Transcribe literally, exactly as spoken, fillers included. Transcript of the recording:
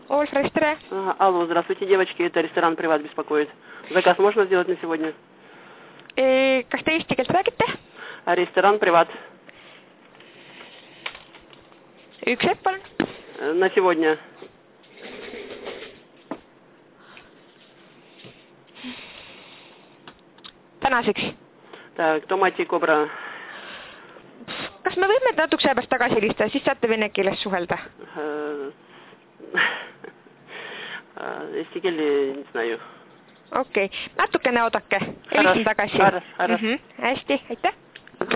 Ольфрес, tere. Ага, алло, здравствуйте, девочки, это ресторан «Приват» беспокоит. Заказ можно сделать на сегодня? E, kas te eesti keelt räägite? Ресторан «Приват». Üks hetk, palun. На сегодня. Tänaseks. Так, томати кобра. Kas me võime natukese aja pärast tagasi helistada, siis saate vene keeles suhelda? Eesti keeli не знаю. Okei, natukene oodake. Helistan tagasi. Harras, harras. Hästi, aitäh.